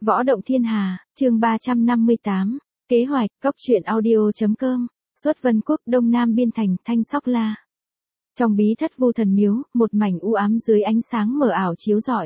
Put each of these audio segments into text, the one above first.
Võ động thiên hà, chương 358, kế hoạch, cốc truyện audio.com, xuất Vân Quốc Đông Nam Biên Thành, Thanh Sóc La. Trong bí thất Vu Thần Miếu, một mảnh u ám dưới ánh sáng mờ ảo chiếu rọi.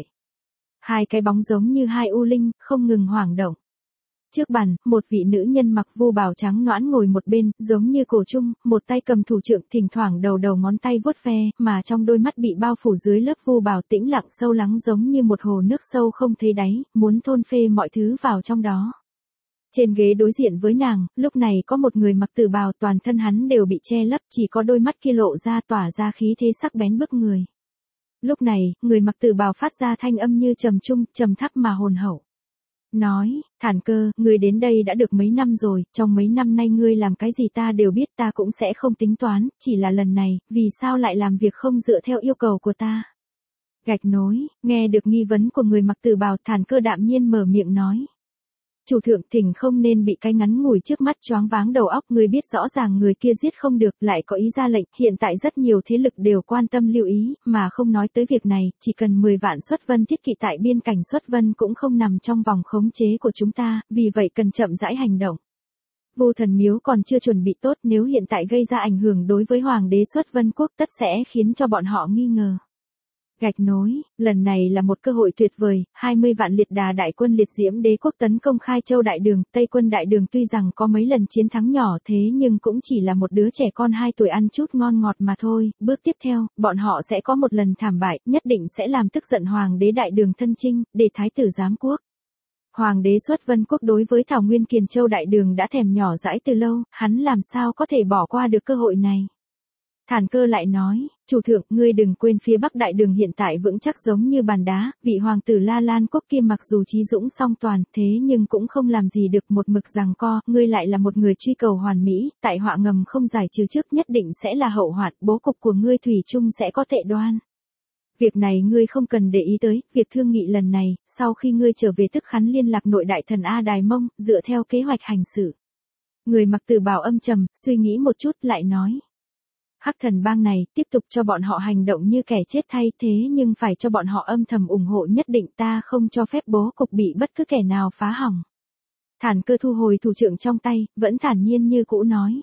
Hai cái bóng giống như hai u linh, không ngừng hoảng động. Trước bàn, một vị nữ nhân mặc vu bào trắng nõn ngồi một bên, giống như cổ trung, một tay cầm thủ trượng, thỉnh thoảng đầu ngón tay vuốt ve, mà trong đôi mắt bị bao phủ dưới lớp vu bào tĩnh lặng sâu lắng giống như một hồ nước sâu không thấy đáy, muốn thôn phê mọi thứ vào trong đó. Trên ghế đối diện với nàng, lúc này có một người mặc tử bào, toàn thân hắn đều bị che lấp, chỉ có đôi mắt kia lộ ra tỏa ra khí thế sắc bén bức người. Lúc này, người mặc tử bào phát ra thanh âm như trầm trung, trầm thấp mà hồn hậu. Nói, Thản Cơ, ngươi đến đây đã được mấy năm rồi, trong mấy năm nay ngươi làm cái gì ta đều biết, ta cũng sẽ không tính toán, chỉ là lần này, vì sao lại làm việc không dựa theo yêu cầu của ta? Gạch nối, nghe được nghi vấn của người mặc tử bào, Thản Cơ đạm nhiên mở miệng nói. Chủ thượng, thỉnh không nên bị cái ngắn ngủi trước mắt choáng váng đầu óc, ngươi biết rõ ràng người kia giết không được, lại có ý ra lệnh, hiện tại rất nhiều thế lực đều quan tâm lưu ý, mà không nói tới việc này, chỉ cần 10 vạn xuất vân thiết kỵ tại biên cảnh xuất vân cũng không nằm trong vòng khống chế của chúng ta, vì vậy cần chậm rãi hành động. Vu Thần Miếu còn chưa chuẩn bị tốt, nếu hiện tại gây ra ảnh hưởng đối với Hoàng đế xuất vân quốc tất sẽ khiến cho bọn họ nghi ngờ. Gạch nối, lần này là một cơ hội tuyệt vời, 20 vạn liệt đà đại quân liệt diễm đế quốc tấn công Khai Châu Đại Đường, Tây quân Đại Đường tuy rằng có mấy lần chiến thắng nhỏ thế nhưng cũng chỉ là một đứa trẻ con 2 tuổi ăn chút ngon ngọt mà thôi, bước tiếp theo, bọn họ sẽ có một lần thảm bại, nhất định sẽ làm tức giận Hoàng đế Đại Đường thân chinh, để thái tử giám quốc. Hoàng đế xuất Vân Quốc đối với Thảo Nguyên Kiền Châu Đại Đường đã thèm nhỏ dãi từ lâu, hắn làm sao có thể bỏ qua được cơ hội này. Thản Cơ lại nói, chủ thượng, ngươi đừng quên phía Bắc Đại Đường hiện tại vững chắc giống như bàn đá, vị hoàng tử La Lan Quốc kia mặc dù trí dũng song toàn, thế nhưng cũng không làm gì được, một mực giằng co, ngươi lại là một người truy cầu hoàn mỹ, tại họa ngầm không giải trừ trước nhất định sẽ là hậu hoạn, bố cục của ngươi thủy chung sẽ có tệ đoan. Việc này ngươi không cần để ý tới, việc thương nghị lần này, sau khi ngươi trở về tức khắn liên lạc nội đại thần A Đài Mông, dựa theo kế hoạch hành xử. Người mặc tử bào âm trầm, suy nghĩ một chút lại nói. Hắc Thần bang này, tiếp tục cho bọn họ hành động như kẻ chết thay, thế nhưng phải cho bọn họ âm thầm ủng hộ nhất định, ta không cho phép bố cục bị bất cứ kẻ nào phá hỏng. Thản Cơ thu hồi thủ trượng trong tay, vẫn thản nhiên như cũ nói.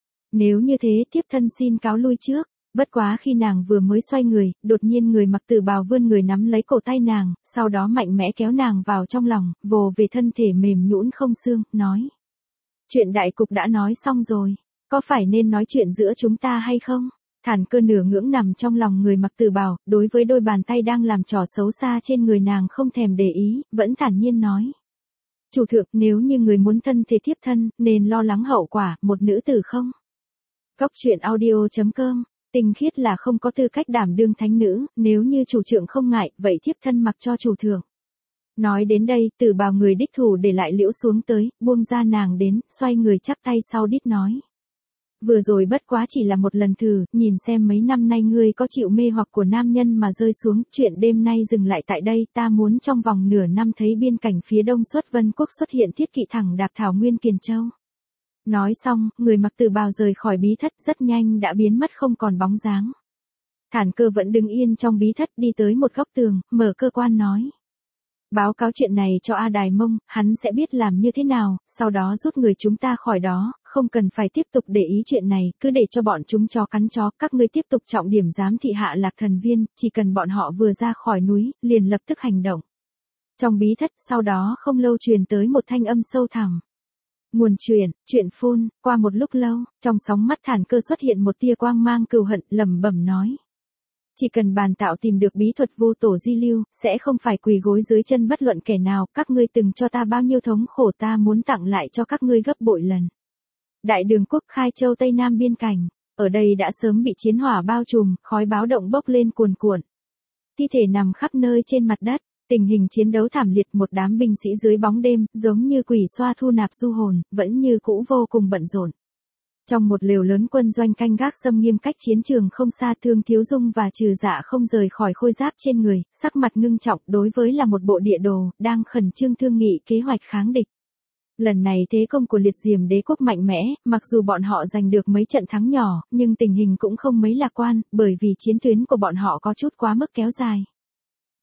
Nếu như thế tiếp thân xin cáo lui trước, bất quá khi nàng vừa mới xoay người, đột nhiên người mặc tử bào vươn người nắm lấy cổ tay nàng, sau đó mạnh mẽ kéo nàng vào trong lòng, vồ về thân thể mềm nhũn không xương, nói. Chuyện đại cục đã nói xong rồi. Có phải nên nói chuyện giữa chúng ta hay không? Thản Cơ nửa ngưỡng nằm trong lòng người mặc tử bào, đối với đôi bàn tay đang làm trò xấu xa trên người nàng không thèm để ý, vẫn thản nhiên nói. Chủ thượng, nếu như người muốn thân thể thiếp thân, nên lo lắng hậu quả, một nữ tử không? Cốc truyện audio.com, Tinh Khiết là không có tư cách đảm đương thánh nữ, nếu như chủ trượng không ngại, vậy thiếp thân mặc cho chủ thượng. Nói đến đây, tử bào người đích thủ để lại liễu xuống tới, buông ra nàng đến, xoay người chắp tay sau đít nói. Vừa rồi bất quá chỉ là một lần thử, nhìn xem mấy năm nay ngươi có chịu mê hoặc của nam nhân mà rơi xuống, chuyện đêm nay dừng lại tại đây, ta muốn trong vòng nửa năm thấy biên cảnh phía đông xuất Vân Quốc xuất hiện thiết kỵ thẳng đạp Thảo Nguyên Kiền Châu. Nói xong, người mặc tử bào rời khỏi bí thất rất nhanh đã biến mất không còn bóng dáng. Thản Cơ vẫn đứng yên trong bí thất đi tới một góc tường, mở cơ quan nói. Báo cáo chuyện này cho A Đài Mông, hắn sẽ biết làm như thế nào, sau đó rút người chúng ta khỏi đó, không cần phải tiếp tục để ý chuyện này, cứ để cho bọn chúng chó cắn chó, các ngươi tiếp tục trọng điểm giám thị Hạ Lạc Thần Viên, chỉ cần bọn họ vừa ra khỏi núi, liền lập tức hành động. Trong bí thất, sau đó không lâu truyền tới một thanh âm sâu thẳm. Nguồn chuyện phun, qua một lúc lâu, trong sóng mắt Thản Cơ xuất hiện một tia quang mang cừu hận, lẩm bẩm nói. Chỉ cần bàn tạo tìm được bí thuật vô tổ di lưu, sẽ không phải quỳ gối dưới chân bất luận kẻ nào, các ngươi từng cho ta bao nhiêu thống khổ ta muốn tặng lại cho các ngươi gấp bội lần. Đại Đường quốc Khai Châu Tây Nam biên cảnh, ở đây đã sớm bị chiến hỏa bao trùm, khói báo động bốc lên cuồn cuộn. Thi thể nằm khắp nơi trên mặt đất, tình hình chiến đấu thảm liệt, một đám binh sĩ dưới bóng đêm, giống như quỷ xoa thu nạp du hồn, vẫn như cũ vô cùng bận rộn. Trong một lều lớn quân doanh canh gác xâm nghiêm cách chiến trường không xa, Thương Thiếu Dung và Trừ Dạ không rời khỏi khôi giáp trên người, sắc mặt ngưng trọng, đối với là một bộ địa đồ, đang khẩn trương thương nghị kế hoạch kháng địch. Lần này thế công của liệt diềm đế quốc mạnh mẽ, mặc dù bọn họ giành được mấy trận thắng nhỏ, nhưng tình hình cũng không mấy lạc quan, bởi vì chiến tuyến của bọn họ có chút quá mức kéo dài.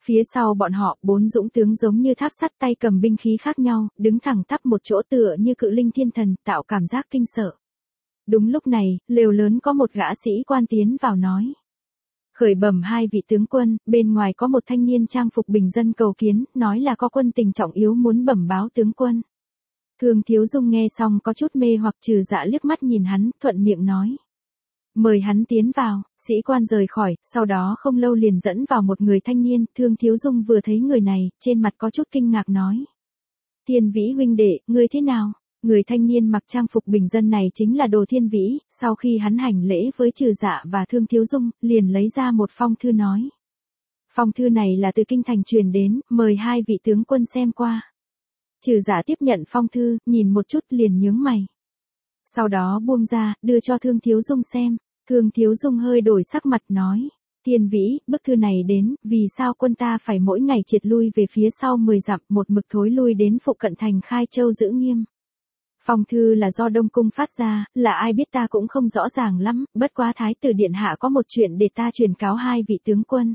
Phía sau bọn họ, 4 dũng tướng giống như tháp sắt tay cầm binh khí khác nhau, đứng thẳng tắp một chỗ tựa như cự linh thiên thần, tạo cảm giác kinh sợ. Đúng lúc này, lều lớn có một gã sĩ quan tiến vào nói. Khởi bẩm hai vị tướng quân, bên ngoài có một thanh niên trang phục bình dân cầu kiến, nói là có quân tình trọng yếu muốn bẩm báo tướng quân. Thương Thiếu Dung nghe xong có chút mê hoặc Trừ Dạ liếc mắt nhìn hắn, thuận miệng nói. Mời hắn tiến vào, sĩ quan rời khỏi, sau đó không lâu liền dẫn vào một người thanh niên, Thương Thiếu Dung vừa thấy người này, trên mặt có chút kinh ngạc nói. Thiên Vĩ huynh đệ, ngươi thế nào? Người thanh niên mặc trang phục bình dân này chính là Đồ Thiên Vĩ, sau khi hắn hành lễ với Trừ Dạ và Thương Thiếu Dung, liền lấy ra một phong thư nói. Phong thư này là từ kinh thành truyền đến, mời hai vị tướng quân xem qua. Trừ Dạ tiếp nhận phong thư, nhìn một chút liền nhướng mày. Sau đó buông ra, đưa cho Thương Thiếu Dung xem. Thương Thiếu Dung hơi đổi sắc mặt nói. Thiên Vĩ, bức thư này đến, vì sao quân ta phải mỗi ngày triệt lui về phía sau 10 dặm một mực thối lui đến phụ cận thành Khai Châu giữ nghiêm. Phong thư là do Đông Cung phát ra, là ai biết ta cũng không rõ ràng lắm, bất quá Thái tử Điện Hạ có một chuyện để ta truyền cáo hai vị tướng quân.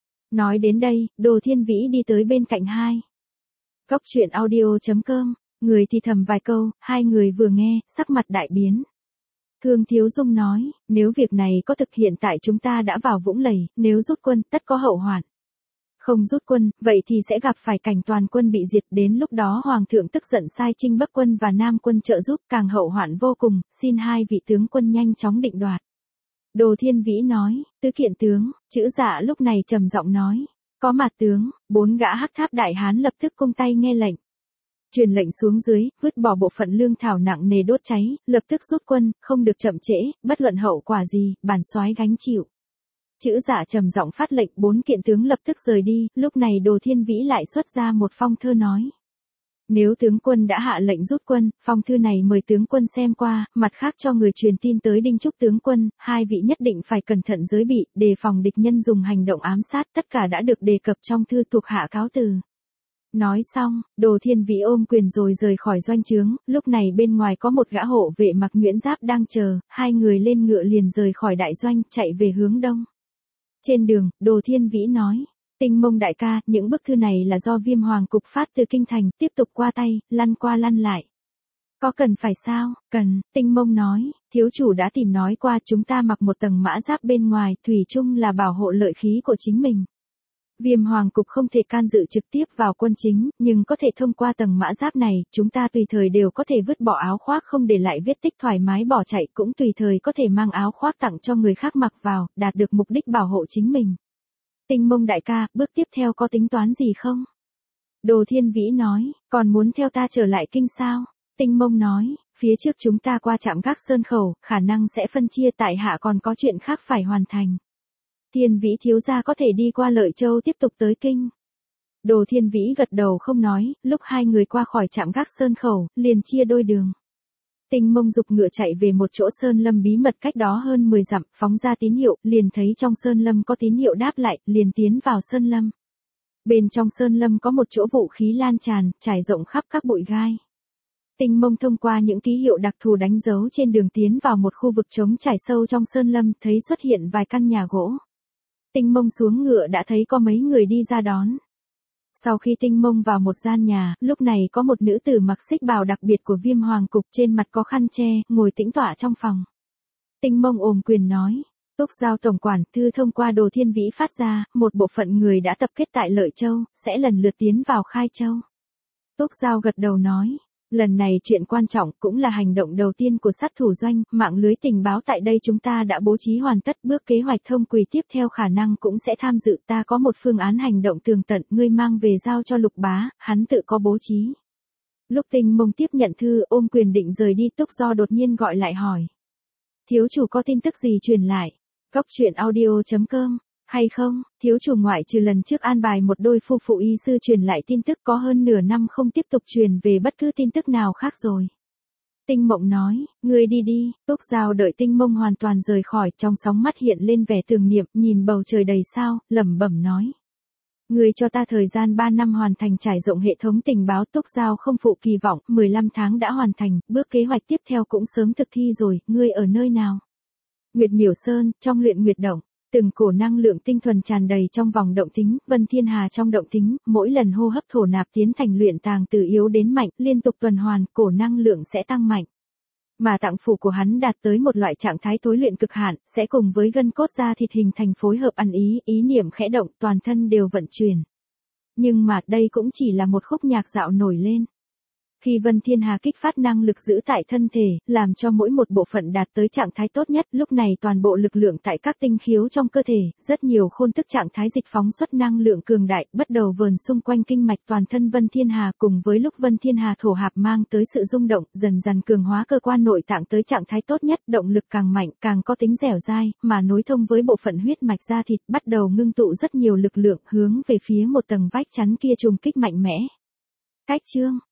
Nói đến đây, Đồ Thiên Vĩ đi tới bên cạnh hai. Cốc truyện audio.com, người thì thầm vài câu, hai người vừa nghe, sắc mặt đại biến. Thương Thiếu Dung nói, nếu việc này có thực hiện tại chúng ta đã vào vũng lầy, nếu rút quân, tất có hậu hoạn. Không rút quân, vậy thì sẽ gặp phải cảnh toàn quân bị diệt, đến lúc đó Hoàng thượng tức giận sai Trinh Bắc quân và Nam quân trợ giúp, càng hậu hoạn vô cùng, xin hai vị tướng quân nhanh chóng định đoạt. Đồ Thiên Vĩ nói, tứ kiện tướng, Trữ Dạ lúc này trầm giọng nói, có mặt tướng, 4 gã hắc tháp đại hán lập tức cung tay nghe lệnh. Truyền lệnh xuống dưới, vứt bỏ bộ phận lương thảo nặng nề đốt cháy, lập tức rút quân, không được chậm trễ, bất luận hậu quả gì, bản soái gánh chịu. Trữ Dạ trầm giọng phát lệnh, 4 kiện tướng lập tức rời đi, lúc này Đồ Thiên Vĩ lại xuất ra một phong thơ nói. Nếu tướng quân đã hạ lệnh rút quân, phong thư này mời tướng quân xem qua, mặt khác cho người truyền tin tới Đinh Trúc tướng quân, hai vị nhất định phải cẩn thận giới bị, đề phòng địch nhân dùng hành động ám sát, tất cả đã được đề cập trong thư, thuộc hạ cáo từ. Nói xong, Đồ Thiên Vĩ ôm quyền rồi rời khỏi doanh trướng, lúc này bên ngoài có một gã hộ vệ mặc nhuyễn giáp đang chờ, hai người lên ngựa liền rời khỏi đại doanh, chạy về hướng đông. Trên đường, Đồ Thiên Vĩ nói, Tinh Mông đại ca, những bức thư này là do Viêm Hoàng cục phát từ kinh thành, tiếp tục qua tay, lăn qua lăn lại. Có cần phải sao? Cần, Tinh Mông nói, thiếu chủ đã tìm nói qua chúng ta mặc một tầng mã giáp bên ngoài, thủy chung là bảo hộ lợi khí của chính mình. Viêm Hoàng cục không thể can dự trực tiếp vào quân chính, nhưng có thể thông qua tầng mã giáp này, chúng ta tùy thời đều có thể vứt bỏ áo khoác không để lại vết tích thoải mái bỏ chạy, cũng tùy thời có thể mang áo khoác tặng cho người khác mặc vào, đạt được mục đích bảo hộ chính mình. Tinh Mông đại ca, bước tiếp theo có tính toán gì không? Đồ Thiên Vĩ nói, còn muốn theo ta trở lại kinh sao? Tinh Mông nói, phía trước chúng ta qua trạm gác Sơn Khẩu, khả năng sẽ phân chia, tại hạ còn có chuyện khác phải hoàn thành. Thiên Vĩ thiếu gia có thể đi qua Lợi Châu tiếp tục tới kinh. Đồ Thiên Vĩ gật đầu không nói, lúc hai người qua khỏi trạm gác Sơn Khẩu, liền chia đôi đường. Tinh Mông dục ngựa chạy về một chỗ sơn lâm bí mật cách đó hơn 10 dặm, phóng ra tín hiệu, liền thấy trong sơn lâm có tín hiệu đáp lại, liền tiến vào sơn lâm. Bên trong sơn lâm có một chỗ vũ khí lan tràn, trải rộng khắp các bụi gai. Tinh Mông thông qua những ký hiệu đặc thù đánh dấu trên đường tiến vào một khu vực trống trải sâu trong sơn lâm, thấy xuất hiện vài căn nhà gỗ. Tinh Mông xuống ngựa đã thấy có mấy người đi ra đón. Sau khi Tinh Mông vào một gian nhà, lúc này có một nữ tử mặc xích bào đặc biệt của Viêm Hoàng cục, trên mặt có khăn che, ngồi tĩnh tọa trong phòng. Tinh Mông ôm quyền nói, Túc Giao tổng quản, thư thông qua Đồ Thiên Vĩ phát ra, một bộ phận người đã tập kết tại Lợi Châu, sẽ lần lượt tiến vào Khai Châu. Túc Giao gật đầu nói, lần này chuyện quan trọng, cũng là hành động đầu tiên của sát thủ doanh, mạng lưới tình báo tại đây chúng ta đã bố trí hoàn tất, bước kế hoạch thông quỳ tiếp theo khả năng cũng sẽ tham dự, ta có một phương án hành động tường tận, ngươi mang về giao cho Lục Bá, hắn tự có bố trí. Lúc Tinh Mông tiếp nhận thư, ôm quyền định rời đi, Túc Do đột nhiên gọi lại hỏi. Thiếu chủ có tin tức gì truyền lại? Cốc truyện audio.com, hay không? Thiếu chủ ngoại trừ lần trước an bài một đôi phu phụ y sư truyền lại tin tức, có hơn nửa năm không tiếp tục truyền về bất cứ tin tức nào khác rồi. Tinh Mộng nói, ngươi đi đi. Túc Giao đợi Tinh Mông hoàn toàn rời khỏi, trong sóng mắt hiện lên vẻ tưởng niệm, nhìn bầu trời đầy sao, lẩm bẩm nói. Ngươi cho ta thời gian 3 năm hoàn thành trải rộng hệ thống tình báo. Túc Giao không phụ kỳ vọng, 15 tháng đã hoàn thành, bước kế hoạch tiếp theo cũng sớm thực thi rồi, ngươi ở nơi nào? Nguyệt Miểu Sơn, trong luyện Nguyệt Động. Từng cổ năng lượng tinh thuần tràn đầy trong vòng động tính, Vân Thiên Hà trong động tính, mỗi lần hô hấp thổ nạp tiến thành luyện tàng từ yếu đến mạnh, liên tục tuần hoàn, cổ năng lượng sẽ tăng mạnh. Mà tạng phủ của hắn đạt tới một loại trạng thái tối luyện cực hạn, sẽ cùng với gân cốt da thịt hình thành phối hợp ăn ý niệm khẽ động, toàn thân đều vận chuyển. Nhưng mà đây cũng chỉ là một khúc nhạc dạo nổi lên. Khi Vân Thiên Hà kích phát năng lực giữ tại thân thể, làm cho mỗi một bộ phận đạt tới trạng thái tốt nhất, lúc này toàn bộ lực lượng tại các tinh khiếu trong cơ thể, rất nhiều khôn thức trạng thái dịch phóng xuất năng lượng cường đại, bắt đầu vờn xung quanh kinh mạch toàn thân Vân Thiên Hà, cùng với lúc Vân Thiên Hà thổ hạp mang tới sự rung động, dần dần cường hóa cơ quan nội tạng tới trạng thái tốt nhất, động lực càng mạnh, càng có tính dẻo dai, mà nối thông với bộ phận huyết mạch da thịt, bắt đầu ngưng tụ rất nhiều lực lượng hướng về phía một tầng vách chắn kia trùng kích mạnh mẽ. Cách chương